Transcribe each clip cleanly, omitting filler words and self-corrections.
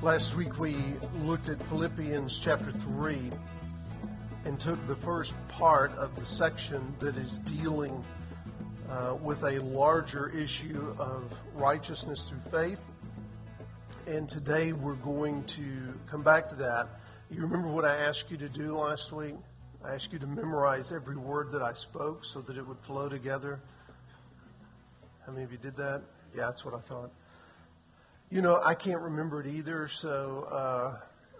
Last week we looked at Philippians chapter 3 and took the first part of the section that is dealing with a larger issue of righteousness through faith. And today we're going to come back to that. You remember what I asked you to do last week? I asked you to memorize every word that I spoke so that it would flow together. How many of you did that? Yeah, that's what I thought. You know, I can't remember it either, so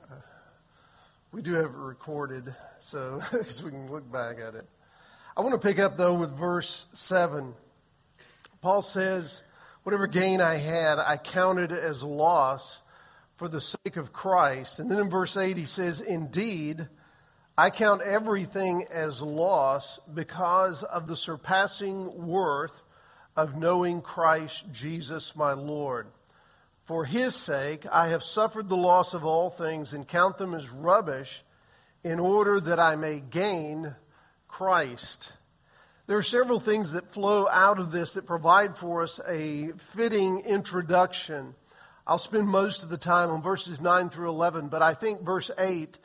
we do have it recorded so we can look back at it. I want to pick up, though, with verse 7. Paul says, whatever gain I had, I counted as loss for the sake of Christ. And then in verse 8 he says, indeed, I count everything as loss because of the surpassing worth of knowing Christ Jesus my Lord. For his sake, I have suffered the loss of all things and count them as rubbish in order that I may gain Christ. There are several things that flow out of this that provide for us a fitting introduction. I'll spend most of the time on verses 9 through 11, but I think verse 8,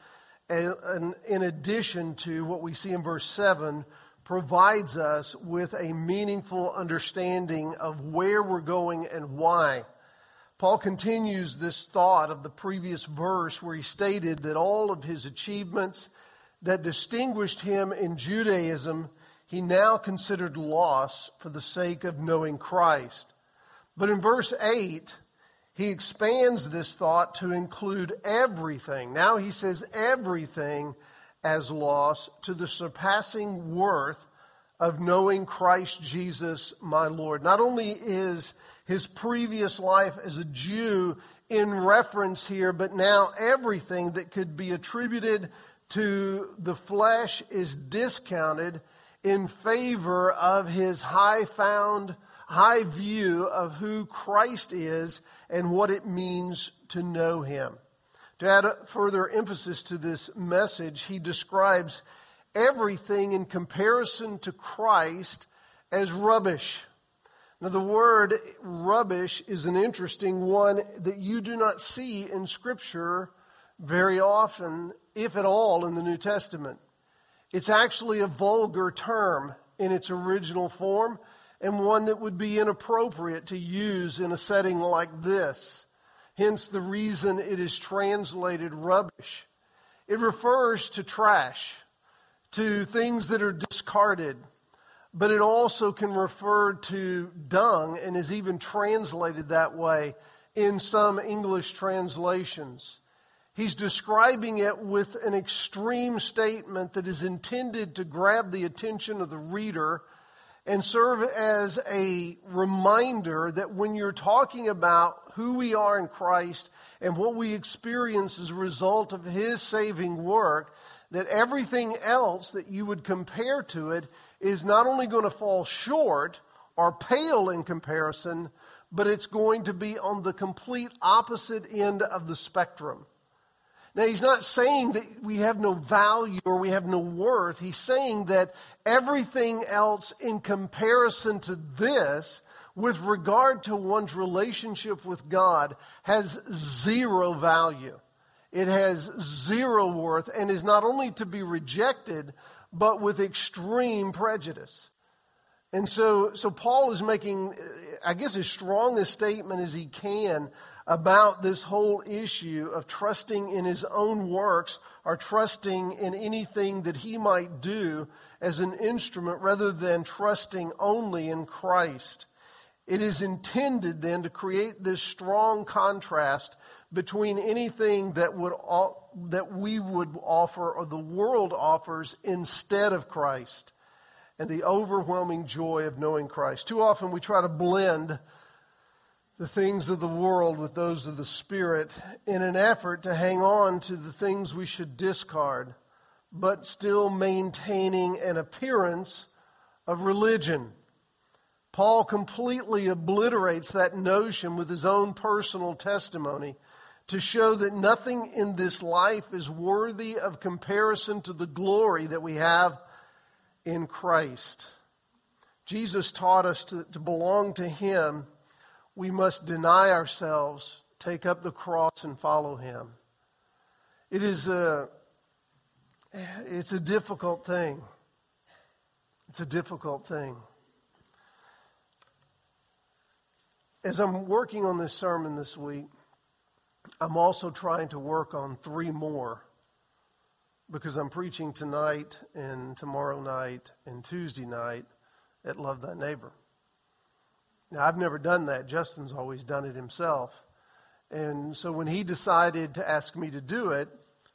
in addition to what we see in verse 7, provides us with a meaningful understanding of where we're going and why. Paul continues this thought of the previous verse where he stated that all of his achievements that distinguished him in Judaism, he now considered loss for the sake of knowing Christ. But in verse 8, he expands this thought to include everything. Now he says everything as loss to the surpassing worth of knowing Christ Jesus my Lord. Not only is his previous life as a Jew in reference here, but now everything that could be attributed to the flesh is discounted in favor of his high view of who Christ is and what it means to know him. To add further emphasis to this message, he describes everything in comparison to Christ as rubbish. Now, the word rubbish is an interesting one that you do not see in Scripture very often, if at all, in the New Testament. It's actually a vulgar term in its original form and one that would be inappropriate to use in a setting like this. Hence the reason it is translated rubbish. It refers to trash, to things that are discarded. But it also can refer to dung and is even translated that way in some English translations. He's describing it with an extreme statement that is intended to grab the attention of the reader and serve as a reminder that when you're talking about who we are in Christ and what we experience as a result of his saving work, that everything else that you would compare to it is not only going to fall short or pale in comparison, but it's going to be on the complete opposite end of the spectrum. Now, he's not saying that we have no value or we have no worth. He's saying that everything else in comparison to this, with regard to one's relationship with God, has zero value. It has zero worth and is not only to be rejected, but with extreme prejudice. And so Paul is making, I guess, as strong a statement as he can about this whole issue of trusting in his own works or trusting in anything that he might do as an instrument rather than trusting only in Christ. It is intended then to create this strong contrast between anything that we would offer or the world offers instead of Christ and the overwhelming joy of knowing Christ. Too often we try to blend the things of the world with those of the Spirit in an effort to hang on to the things we should discard, but still maintaining an appearance of religion. Paul completely obliterates that notion with his own personal testimony to show that nothing in this life is worthy of comparison to the glory that we have in Christ. Jesus taught us to belong to him. We must deny ourselves, take up the cross and follow him. It's a difficult thing. It's a difficult thing. As I'm working on this sermon this week, I'm also trying to work on 3 more, because I'm preaching tonight and tomorrow night and Tuesday night at Love Thy Neighbor. Now, I've never done that. Justin's always done it himself. And so when he decided to ask me to do it,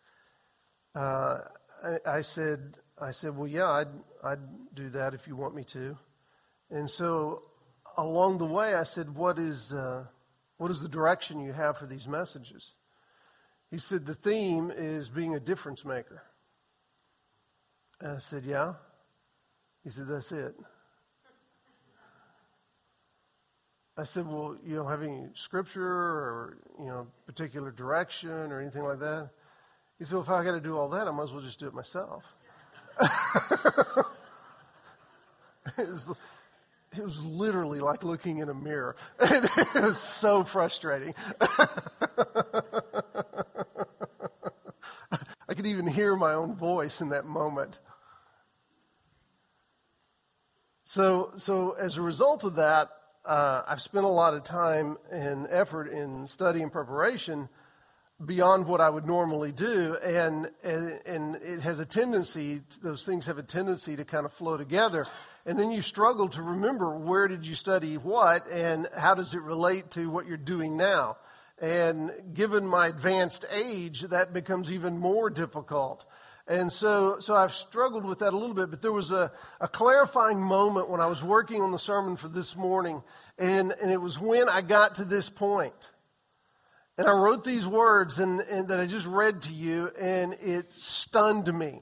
I said, well, yeah, I'd do that if you want me to. And so along the way, I said, what is the direction you have for these messages? He said, the theme is being a difference maker. And I said, yeah. He said, that's it. I said, well, you don't have any scripture or, particular direction or anything like that? He said, well, if I got to do all that, I might as well just do it myself. It was literally like looking in a mirror. It was so frustrating. I could even hear my own voice in that moment. So as a result of that, I've spent a lot of time and effort in study and preparation beyond what I would normally do, and it has a tendency, those things have a tendency to kind of flow together, and then you struggle to remember where did you study what, and how does it relate to what you're doing now. And given my advanced age, that becomes even more difficult. And so I've struggled with that a little bit, but there was a clarifying moment when I was working on the sermon for this morning, and it was when I got to this point. And I wrote these words and that I just read to you, and it stunned me.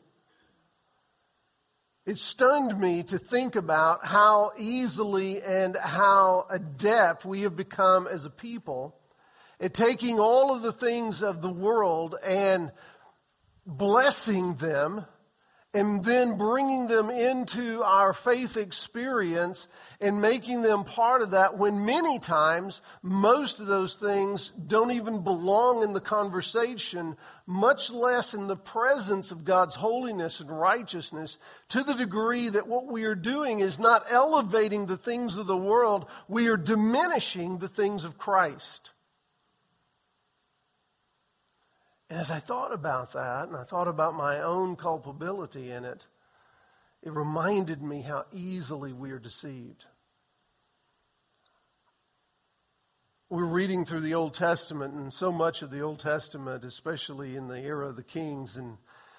It stunned me to think about how easily and how adept we have become as a people at taking all of the things of the world and blessing them and then bringing them into our faith experience and making them part of that, when many times most of those things don't even belong in the conversation, much less in the presence of God's holiness and righteousness, to the degree that what we are doing is not elevating the things of the world, we are diminishing the things of Christ. And as I thought about that, and I thought about my own culpability in it, it reminded me how easily we are deceived. We're reading through the Old Testament, and so much of the Old Testament, especially in the era of the kings, and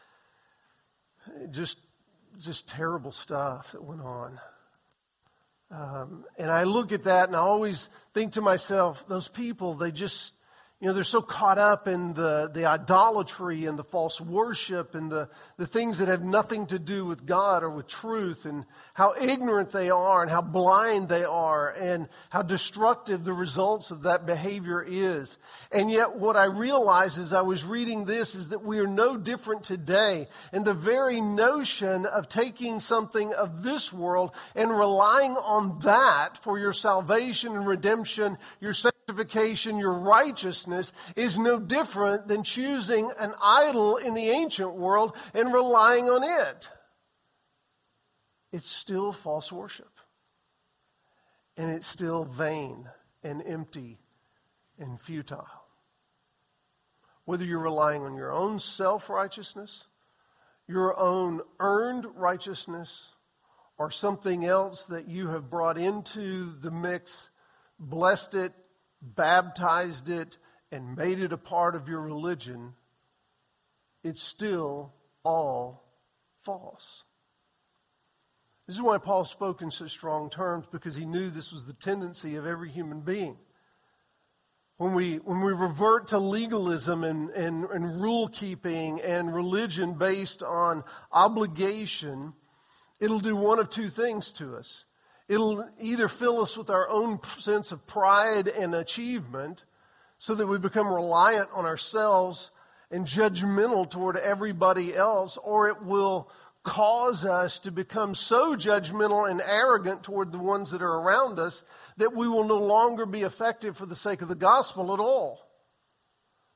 just terrible stuff that went on. And I look at that, and I always think to myself, those people, they just... they're so caught up in the idolatry and the false worship and the things that have nothing to do with God or with truth, and how ignorant they are and how blind they are and how destructive the results of that behavior is. And yet what I realized as I was reading this is that we are no different today. And the very notion of taking something of this world and relying on that for your salvation and redemption, your sanctification, your righteousness, is no different than choosing an idol in the ancient world and relying on it. It's still false worship. And it's still vain and empty and futile. Whether you're relying on your own self-righteousness, your own earned righteousness, or something else that you have brought into the mix, blessed it, baptized it, and made it a part of your religion, it's still all false. This is why Paul spoke in such strong terms, because he knew this was the tendency of every human being. When we revert to legalism and rule keeping and religion based on obligation, it'll do one of two things to us. It'll either fill us with our own sense of pride and achievement, so that we become reliant on ourselves and judgmental toward everybody else, or it will cause us to become so judgmental and arrogant toward the ones that are around us that we will no longer be effective for the sake of the gospel at all.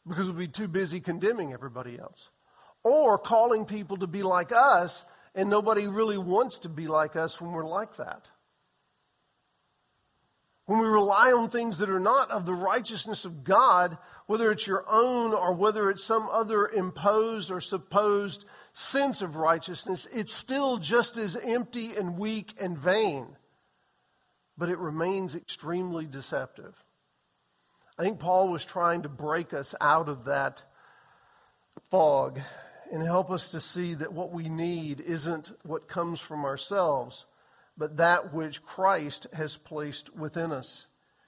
because we'll be too busy condemning everybody else. Or calling people to be like us, and nobody really wants to be like us when we're like that. When we rely on things that are not of the righteousness of God, whether it's your own or whether it's some other imposed or supposed sense of righteousness, it's still just as empty and weak and vain. But it remains extremely deceptive. I think Paul was trying to break us out of that fog and help us to see that what we need isn't what comes from ourselves, but that which Christ has placed within us.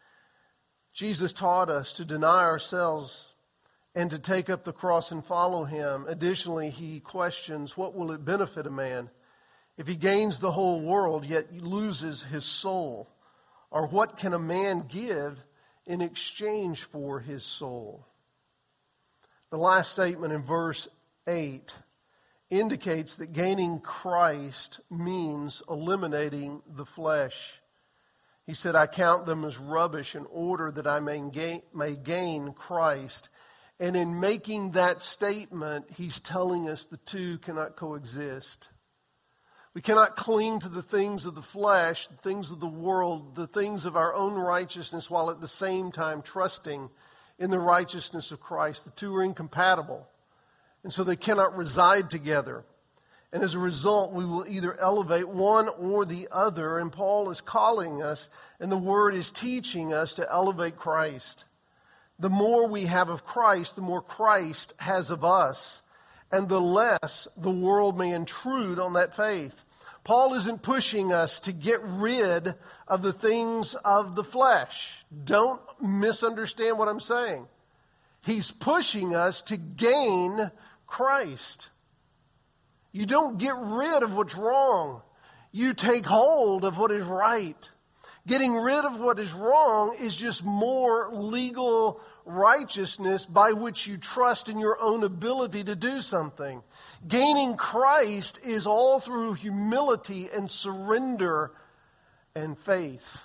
Jesus taught us to deny ourselves and to take up the cross and follow him. Additionally, he questions, what will it benefit a man if he gains the whole world yet loses his soul? Or what can a man give in exchange for his soul? The last statement in verse 8 indicates that gaining Christ means eliminating the flesh. He said, I count them as rubbish in order that I may gain Christ. And in making that statement, he's telling us the two cannot coexist. We cannot cling to the things of the flesh, the things of the world, the things of our own righteousness, while at the same time trusting in the righteousness of Christ. The two are incompatible, and so they cannot reside together. And as a result, we will either elevate one or the other, and Paul is calling us, and the Word is teaching us to elevate Christ. The more we have of Christ, the more Christ has of us, and the less the world may intrude on that faith. Paul isn't pushing us to get rid of the things of the flesh. Don't misunderstand what I'm saying. He's pushing us to gain Christ. You don't get rid of what's wrong. You take hold of what is right. Getting rid of what is wrong is just more legal righteousness by which you trust in your own ability to do something. Gaining Christ is all through humility and surrender and faith.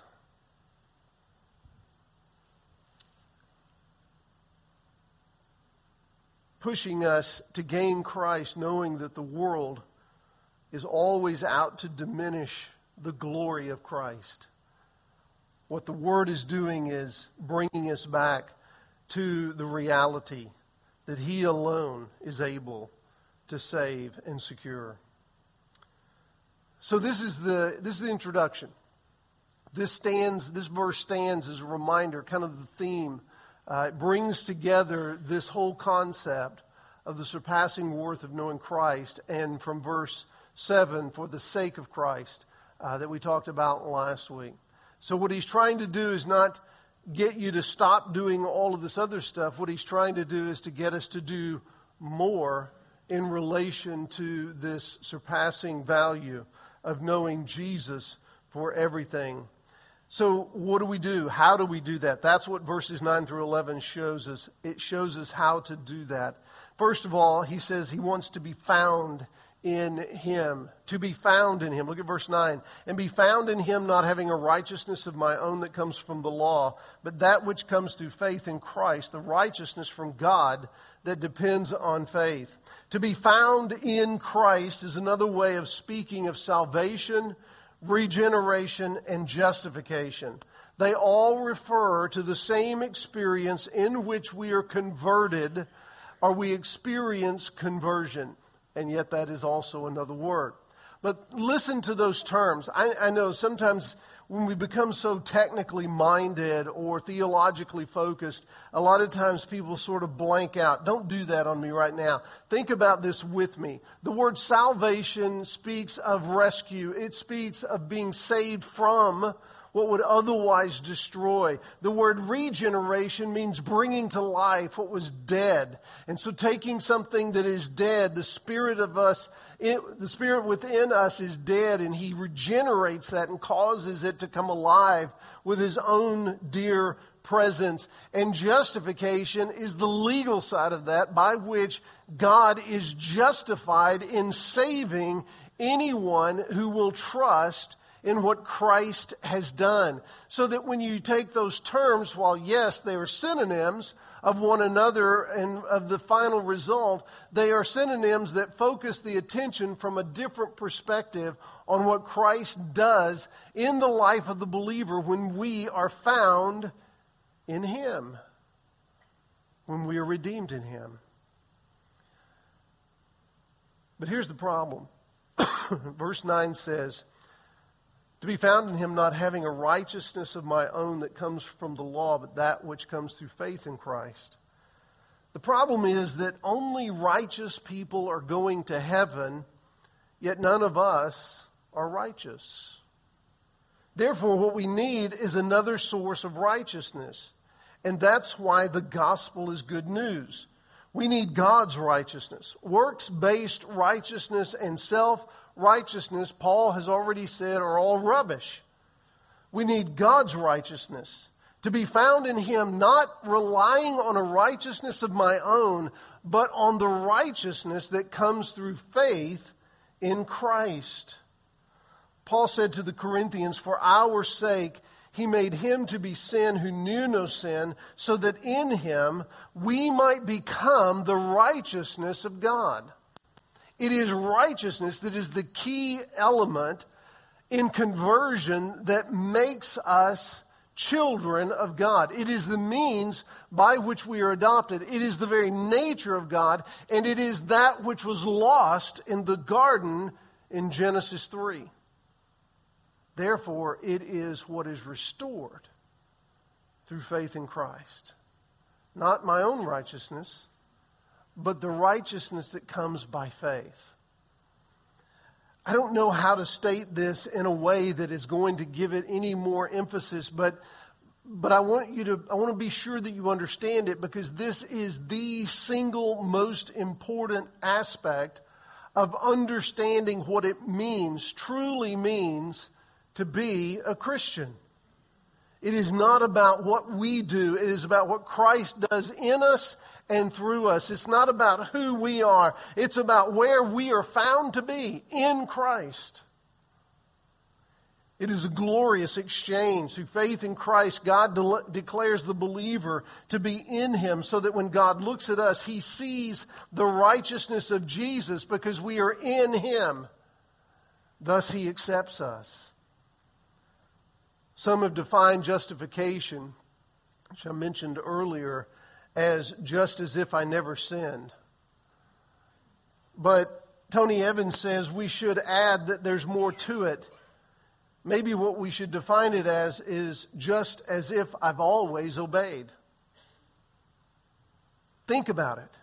Pushing us to gain Christ, knowing that the world is always out to diminish the glory of Christ. What the Word is doing is bringing us back to the reality that He alone is able to save and secure. So this is the introduction. This verse stands as a reminder, kind of the theme. It brings together this whole concept of the surpassing worth of knowing Christ, and from verse 7, for the sake of Christ, that we talked about last week. So what he's trying to do is not get you to stop doing all of this other stuff. What he's trying to do is to get us to do more in relation to this surpassing value of knowing Jesus for everything. So what do we do? How do we do that? That's what verses 9 through 11 shows us. It shows us how to do that. First of all, he says he wants to be found in Him. To be found in Him. Look at verse 9. And be found in Him, not having a righteousness of my own that comes from the law, but that which comes through faith in Christ, the righteousness from God that depends on faith. To be found in Christ is another way of speaking of salvation, regeneration, and justification. They all refer to the same experience in which we are converted, or we experience conversion. And yet that is also another word. But listen to those terms. I know sometimes when we become so technically minded or theologically focused, a lot of times people sort of blank out. Don't do that on me right now. Think about this with me. The word salvation speaks of rescue. It speaks of being saved from what would otherwise destroy. The word regeneration means bringing to life what was dead. And so taking something that is dead, the spirit within us is dead, and He regenerates that and causes it to come alive with His own dear presence. And justification is the legal side of that, by which God is justified in saving anyone who will trust in what Christ has done. So that when you take those terms, while yes, they are synonyms of one another and of the final result, they are synonyms that focus the attention from a different perspective on what Christ does in the life of the believer when we are found in Him, when we are redeemed in Him. But here's the problem. Verse 9 says, to be found in Him, not having a righteousness of my own that comes from the law, but that which comes through faith in Christ. The problem is that only righteous people are going to heaven, yet none of us are righteous. Therefore, what we need is another source of righteousness. And that's why the gospel is good news. We need God's righteousness. Works-based righteousness and self-righteousness, Paul has already said, are all rubbish. We need God's righteousness. To be found in Him, not relying on a righteousness of my own, but on the righteousness that comes through faith in Christ. Paul said to the Corinthians, for our sake, He made Him to be sin who knew no sin, so that in Him we might become the righteousness of God. It is righteousness that is the key element in conversion that makes us children of God. It is the means by which we are adopted. It is the very nature of God, and it is that which was lost in the garden in Genesis 3. Therefore, it is what is restored through faith in Christ. Not my own righteousness, but the righteousness that comes by faith. I don't know how to state this in a way that is going to give it any more emphasis, but I want to be sure that you understand it, because this is the single most important aspect of understanding what it means, truly means, to be a Christian. It is not about what we do. It is about what Christ does in us and through us. It's not about who we are. It's about where we are found to be in Christ. It is a glorious exchange. Through faith in Christ, God declares the believer to be in Him, so that when God looks at us, He sees the righteousness of Jesus because we are in Him. Thus, He accepts us. Some have defined justification, which I mentioned earlier, as just as if I never sinned. But Tony Evans says we should add that there's more to it. Maybe what we should define it as is just as if I've always obeyed. Think about it.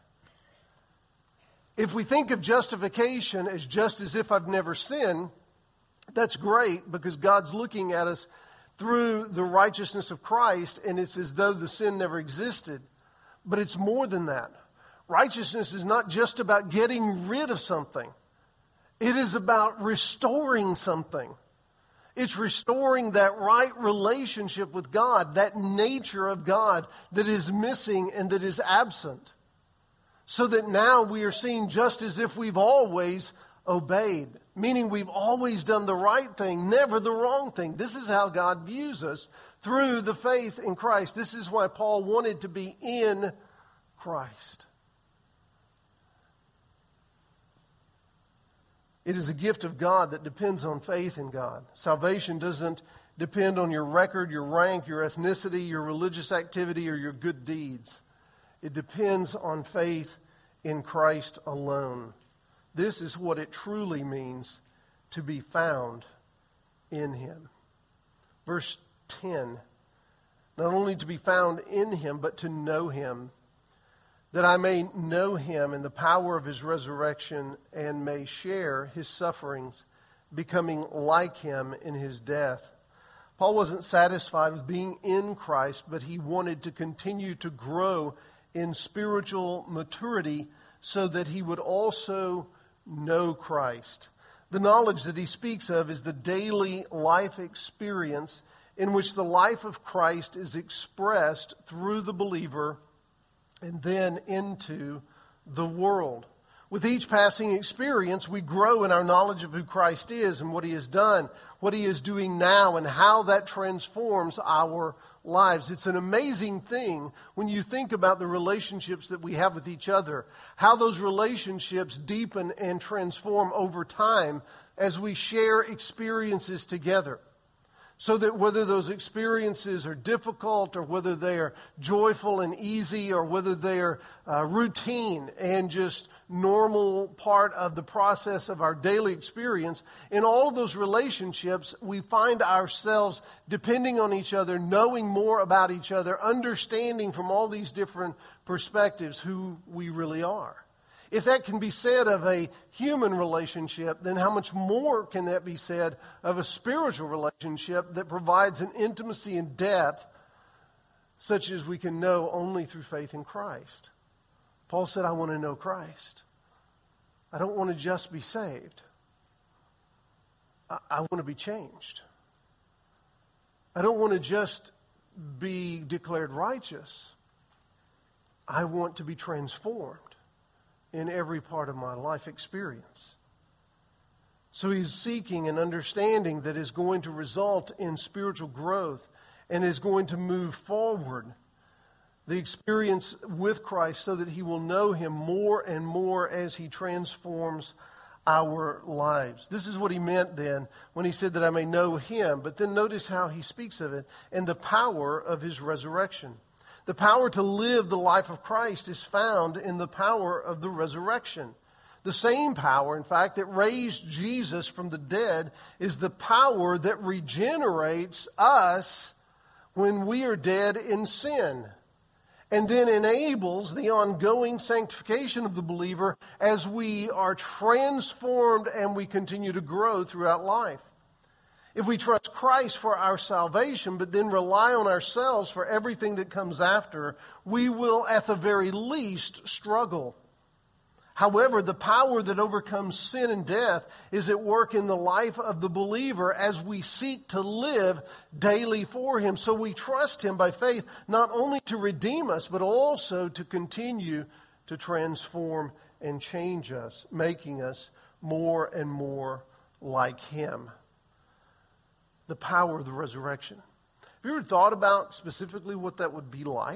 If we think of justification as just as if I've never sinned, that's great, because God's looking at us through the righteousness of Christ, and it's as though the sin never existed. But it's more than that. Righteousness is not just about getting rid of something. It is about restoring something. It's restoring that right relationship with God, that nature of God that is missing and that is absent. So that now we are seen just as if we've always obeyed. Meaning we've always done the right thing, never the wrong thing. This is how God views us, through the faith in Christ. This is why Paul wanted to be in Christ. It is a gift of God that depends on faith in God. Salvation doesn't depend on your record, your rank, your ethnicity, your religious activity, or your good deeds. It depends on faith in Christ alone. This is what it truly means to be found in Him. Verse 10, not only to be found in Him, but to know Him, that I may know Him in the power of His resurrection and may share His sufferings, becoming like Him in His death. Paul wasn't satisfied with being in Christ, but he wanted to continue to grow in spiritual maturity so that he would also know Christ. The knowledge that he speaks of is the daily life experience in which the life of Christ is expressed through the believer and then into the world. With each passing experience, we grow in our knowledge of who Christ is and what He has done, what He is doing now, and how that transforms our lives. It's an amazing thing when you think about the relationships that we have with each other, how those relationships deepen and transform over time as we share experiences together. So that whether those experiences are difficult or whether they are joyful and easy or whether they are routine and just normal part of the process of our daily experience, in all of those relationships, we find ourselves depending on each other, knowing more about each other, understanding from all these different perspectives who we really are. If that can be said of a human relationship, then how much more can that be said of a spiritual relationship that provides an intimacy and depth such as we can know only through faith in Christ? Paul said, I want to know Christ. I don't want to just be saved. I want to be changed. I don't want to just be declared righteous. I want to be transformed in every part of my life experience. So he's seeking an understanding that is going to result in spiritual growth and is going to move forward the experience with Christ so that he will know Him more and more as He transforms our lives. This is what he meant then when he said that I may know Him. But then notice how he speaks of it and the power of His resurrection. The power to live the life of Christ is found in the power of the resurrection. The same power, in fact, that raised Jesus from the dead is the power that regenerates us when we are dead in sin, and then enables the ongoing sanctification of the believer as we are transformed and we continue to grow throughout life. If we trust Christ for our salvation, but then rely on ourselves for everything that comes after, we will at the very least struggle. However, the power that overcomes sin and death is at work in the life of the believer as we seek to live daily for Him. So we trust Him by faith, not only to redeem us, but also to continue to transform and change us, making us more and more like Him. The power of the resurrection. Have you ever thought about specifically what that would be like?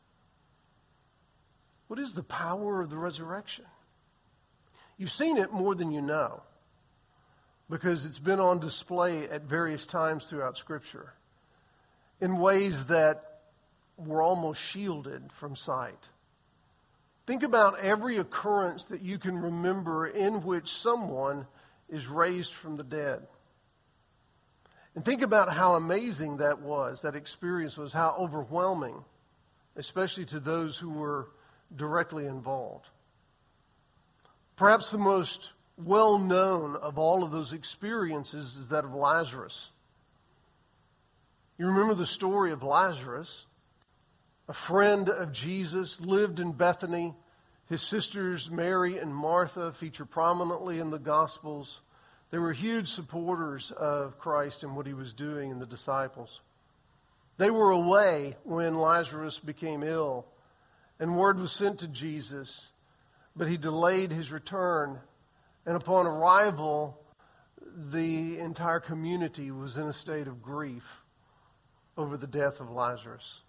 What is the power of the resurrection? You've seen it more than you know because it's been on display at various times throughout Scripture in ways that were almost shielded from sight. Think about every occurrence that you can remember in which someone is raised from the dead. And think about how amazing that was, that experience was, how overwhelming, especially to those who were directly involved. Perhaps the most well-known of all of those experiences is that of Lazarus. You remember the story of Lazarus, a friend of Jesus, lived in Bethany. His sisters Mary and Martha feature prominently in the Gospels. They were huge supporters of Christ and what He was doing and the disciples. They were away when Lazarus became ill, and word was sent to Jesus, but He delayed His return. And upon arrival, the entire community was in a state of grief over the death of Lazarus.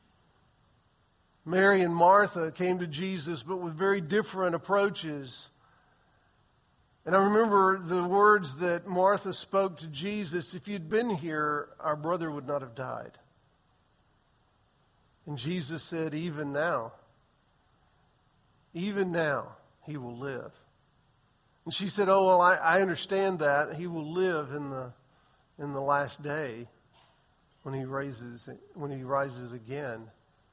Mary and Martha came to Jesus, but with very different approaches. And I remember the words that Martha spoke to Jesus, if you'd been here, our brother would not have died. And Jesus said, even now he will live. And she said, oh, well, I understand that. He will live in the last day when he rises again.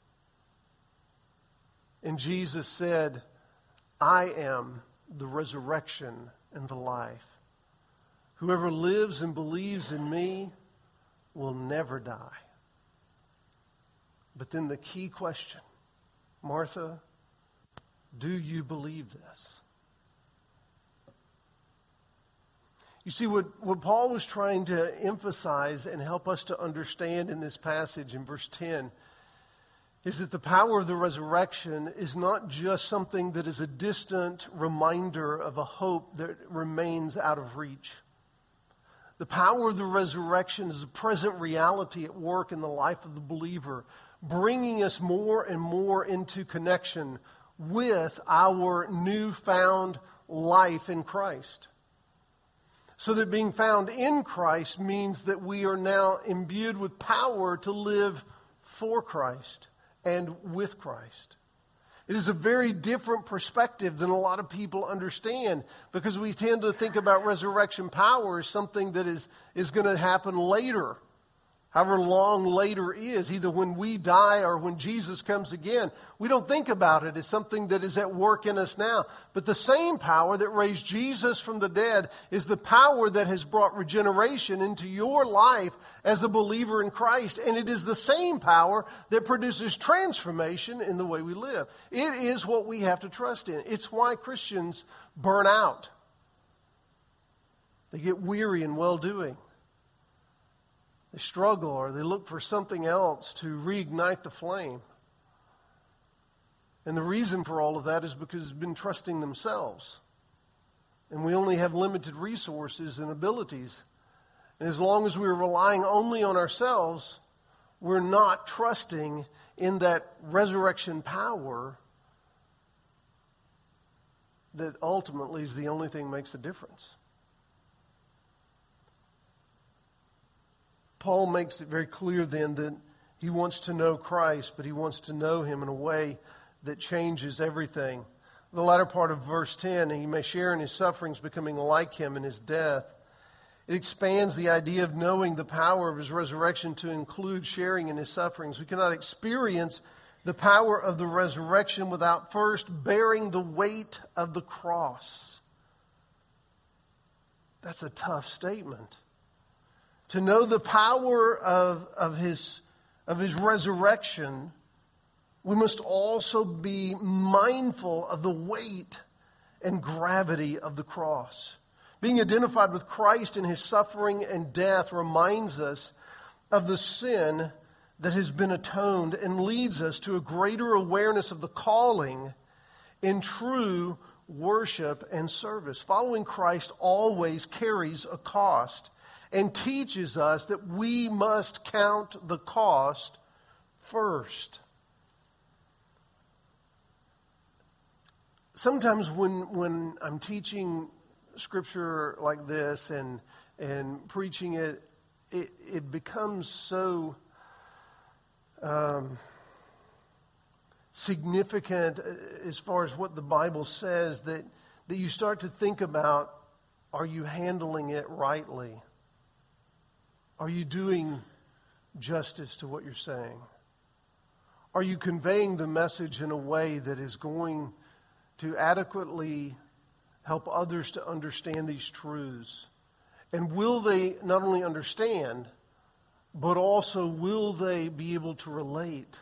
And Jesus said, I am the resurrection and the life. Whoever lives and believes in me will never die. But then the key question, Martha, do you believe this? You see, what Paul was trying to emphasize and help us to understand in this passage in verse 10 is that the power of the resurrection is not just something that is a distant reminder of a hope that remains out of reach. The power of the resurrection is a present reality at work in the life of the believer, bringing us more and more into connection with our newfound life in Christ. So that being found in Christ means that we are now imbued with power to live for Christ and with Christ. It is a very different perspective than a lot of people understand, because we tend to think about resurrection power as something that is going to happen later, however long later is, either when we die or when Jesus comes again. We don't think about it as something that is at work in us now. But the same power that raised Jesus from the dead is the power that has brought regeneration into your life as a believer in Christ. And it is the same power that produces transformation in the way we live. It is what we have to trust in. It's why Christians burn out. They get weary in well-doing. They struggle, or they look for something else to reignite the flame. And the reason for all of that is because they've been trusting themselves. And we only have limited resources and abilities. And as long as we're relying only on ourselves, we're not trusting in that resurrection power that ultimately is the only thing that makes a difference. Paul makes it very clear then that he wants to know Christ, but he wants to know him in a way that changes everything. The latter part of verse 10, he may share in his sufferings, becoming like him in his death. It expands the idea of knowing the power of his resurrection to include sharing in his sufferings. We cannot experience the power of the resurrection without first bearing the weight of the cross. That's a tough statement. To know the power of his resurrection, we must also be mindful of the weight and gravity of the cross. Being identified with Christ in his suffering and death reminds us of the sin that has been atoned and leads us to a greater awareness of the calling in true worship and service. Following Christ always carries a cost, and teaches us that we must count the cost first. Sometimes when I'm teaching scripture like this and preaching it, it becomes so significant as far as what the Bible says that you start to think about, are you handling it rightly? Are you doing justice to what you're saying? Are you conveying the message in a way that is going to adequately help others to understand these truths? And will they not only understand, but also will they be able to relate?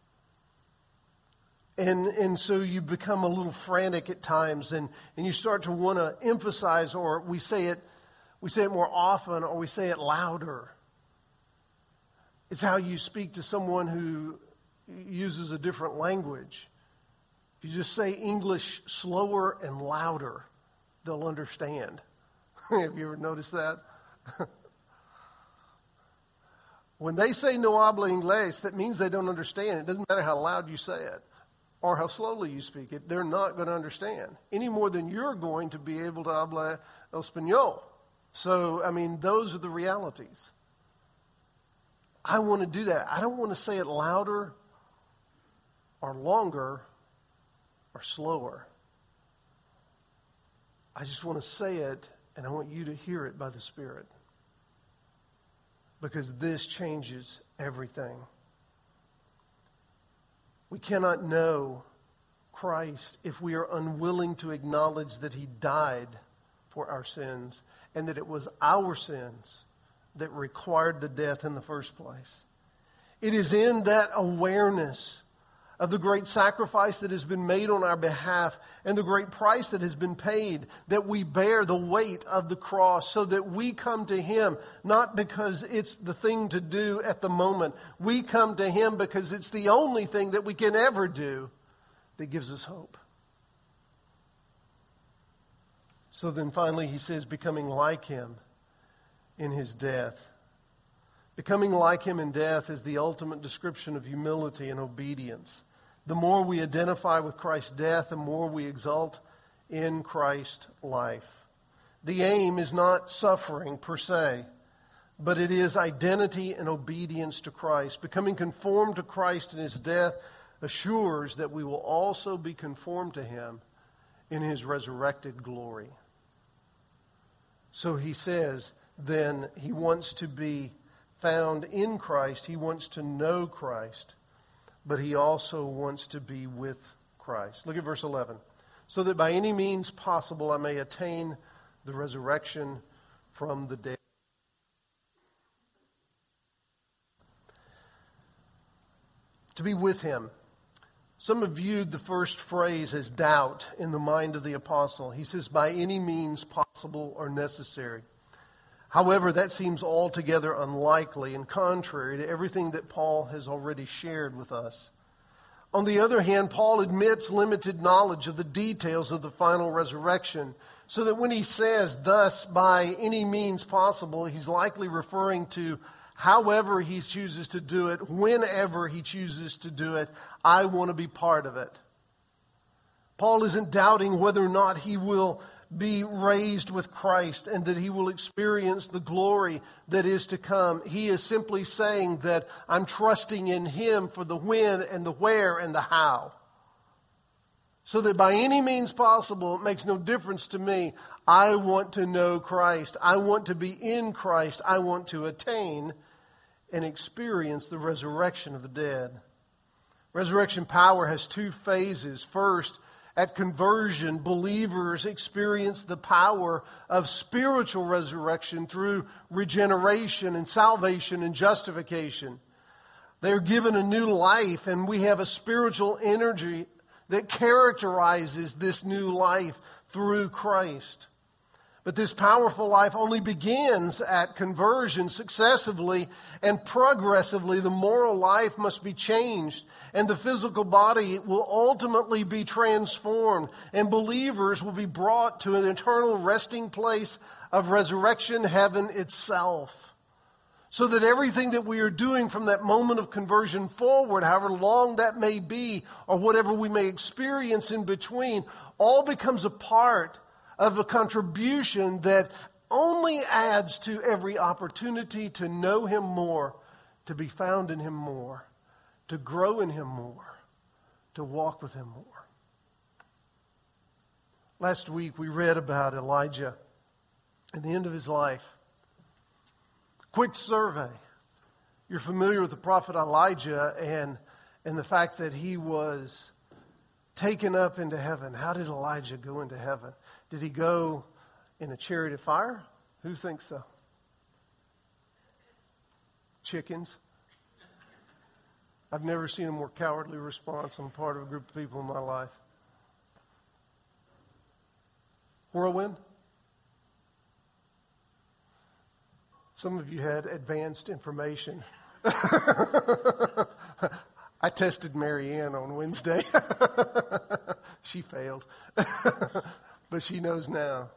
And so you become a little frantic at times, and you start to want to emphasize, or we say it more often, or we say it louder. It's how you speak to someone who uses a different language. If you just say English slower and louder, they'll understand. Have you ever noticed that? When they say no habla inglés, that means they don't understand. It doesn't matter how loud you say it or how slowly you speak it. They're not going to understand any more than you're going to be able to habla el español. So, those are the realities. I want to do that. I don't want to say it louder or longer or slower. I just want to say it, and I want you to hear it by the Spirit. Because this changes everything. We cannot know Christ if we are unwilling to acknowledge that he died for our sins and that it was our sins that required the death in the first place. It is in that awareness of the great sacrifice that has been made on our behalf and the great price that has been paid, that we bear the weight of the cross so that we come to Him, not because it's the thing to do at the moment. We come to Him because it's the only thing that we can ever do that gives us hope. So then finally he says, becoming like Him in His death. Becoming like Him in death is the ultimate description of humility and obedience. The more we identify with Christ's death, the more we exult in Christ's life. The aim is not suffering per se, but it is identity and obedience to Christ. Becoming conformed to Christ in His death assures that we will also be conformed to Him in His resurrected glory. So he says, then he wants to be found in Christ. He wants to know Christ. But he also wants to be with Christ. Look at verse 11. So that by any means possible I may attain the resurrection from the dead. To be with Him. Some have viewed the first phrase as doubt in the mind of the apostle. He says, by any means possible or necessary. However, that seems altogether unlikely and contrary to everything that Paul has already shared with us. On the other hand, Paul admits limited knowledge of the details of the final resurrection, so that when he says, thus, by any means possible, he's likely referring to however he chooses to do it, whenever he chooses to do it. I want to be part of it. Paul isn't doubting whether or not he will be raised with Christ and that he will experience the glory that is to come. He is simply saying that I'm trusting in Him for the when and the where and the how. So that by any means possible, it makes no difference to me. I want to know Christ. I want to be in Christ. I want to attain and experience the resurrection of the dead. Resurrection power has two phases. First, at conversion, believers experience the power of spiritual resurrection through regeneration and salvation and justification. They're given a new life, and we have a spiritual energy that characterizes this new life through Christ. But this powerful life only begins at conversion. Successively and progressively, the moral life must be changed, and the physical body will ultimately be transformed, and believers will be brought to an eternal resting place of resurrection, heaven itself. So that everything that we are doing from that moment of conversion forward, however long that may be, or whatever we may experience in between, all becomes a part of a contribution that only adds to every opportunity to know Him more, to be found in Him more, to grow in Him more, to walk with Him more. Last week we read about Elijah at the end of his life. Quick survey. You're familiar with the prophet Elijah and the fact that he was taken up into heaven. How did Elijah go into heaven? Did he go in a chariot of fire? Who thinks so? Chickens? I've never seen a more cowardly response on the part of a group of people in my life. Whirlwind? Some of you had advanced information. I tested Mary Ann on Wednesday. She failed. But she knows now.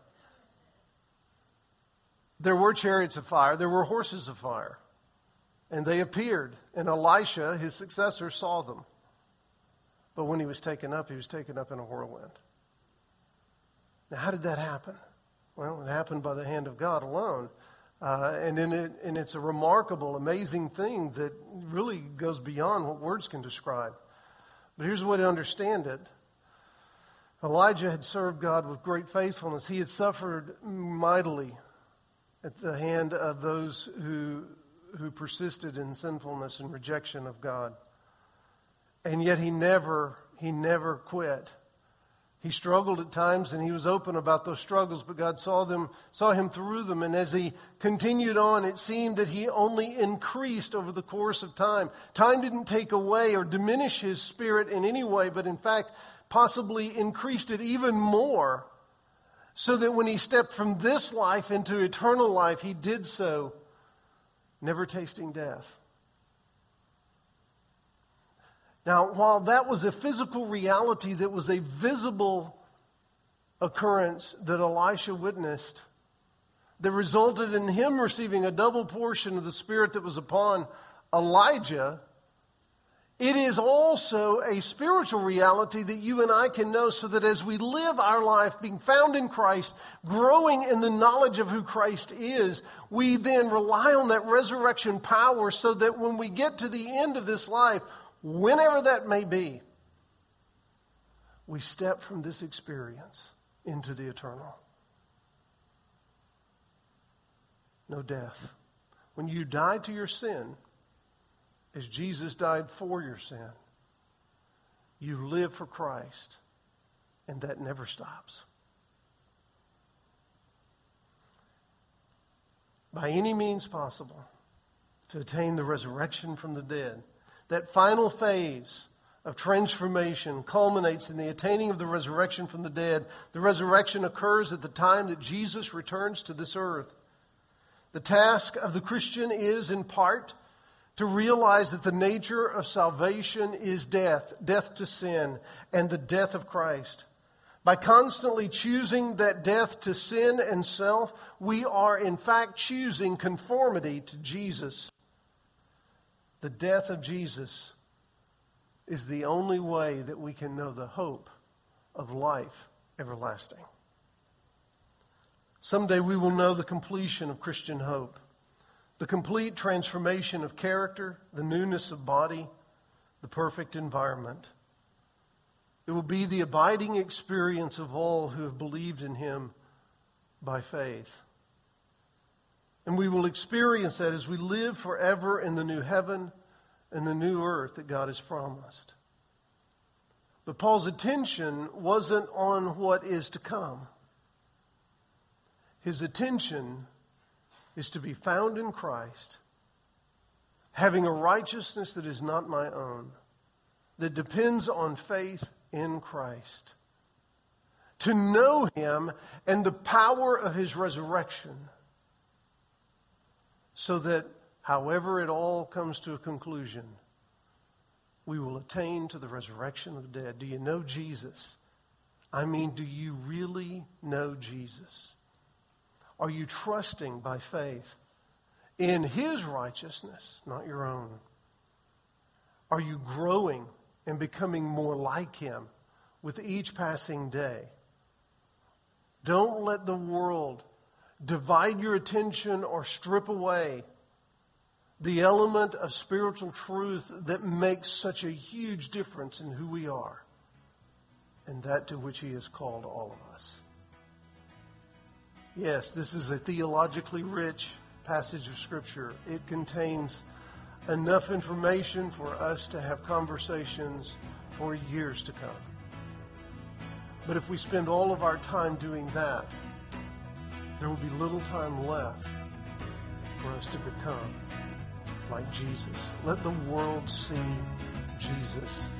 There were chariots of fire. There were horses of fire. And they appeared. And Elisha, his successor, saw them. But when he was taken up in a whirlwind. Now, how did that happen? Well, it happened by the hand of God alone. And it's a remarkable, amazing thing that really goes beyond what words can describe. But here's the way to understand it. Elijah had served God with great faithfulness. He had suffered mightily at the hand of those who persisted in sinfulness and rejection of God. And yet he never quit He struggled at times, and he was open about those struggles, but God saw him through them. And as he continued on, it seemed that he only increased over the course of time. Time didn't take away or diminish his spirit in any way, but in fact, possibly increased it even more, so that when he stepped from this life into eternal life, he did so never tasting death. Now, while that was a physical reality, that was a visible occurrence that Elisha witnessed, that resulted in him receiving a double portion of the Spirit that was upon Elijah, it is also a spiritual reality that you and I can know, so that as we live our life being found in Christ, growing in the knowledge of who Christ is, we then rely on that resurrection power, so that when we get to the end of this life, whenever that may be, we step from this experience into the eternal. No death. When you die to your sin, as Jesus died for your sin, you live for Christ, and that never stops. By any means possible, to attain the resurrection from the dead, that final phase of transformation culminates in the attaining of the resurrection from the dead. The resurrection occurs at the time that Jesus returns to this earth. The task of the Christian is, in part, to realize that the nature of salvation is death to sin, and the death of Christ. By constantly choosing that death to sin and self, we are in fact choosing conformity to Jesus. The death of Jesus is the only way that we can know the hope of life everlasting. Someday we will know the completion of Christian hope, the complete transformation of character, the newness of body, the perfect environment. It will be the abiding experience of all who have believed in him by faith. And we will experience that as we live forever in the new heaven and the new earth that God has promised. But Paul's attention wasn't on what is to come. His attention is to be found in Christ, having a righteousness that is not my own, that depends on faith in Christ, to know him and the power of his resurrection, so that however it all comes to a conclusion, we will attain to the resurrection of the dead. Do you know Jesus? I mean, do you really know Jesus? Are you trusting by faith in his righteousness, not your own? Are you growing and becoming more like him with each passing day? Don't let the world divide your attention or strip away the element of spiritual truth that makes such a huge difference in who we are and that to which he has called all of us. Yes, this is a theologically rich passage of Scripture. It contains enough information for us to have conversations for years to come. But if we spend all of our time doing that, there will be little time left for us to become like Jesus. Let the world see Jesus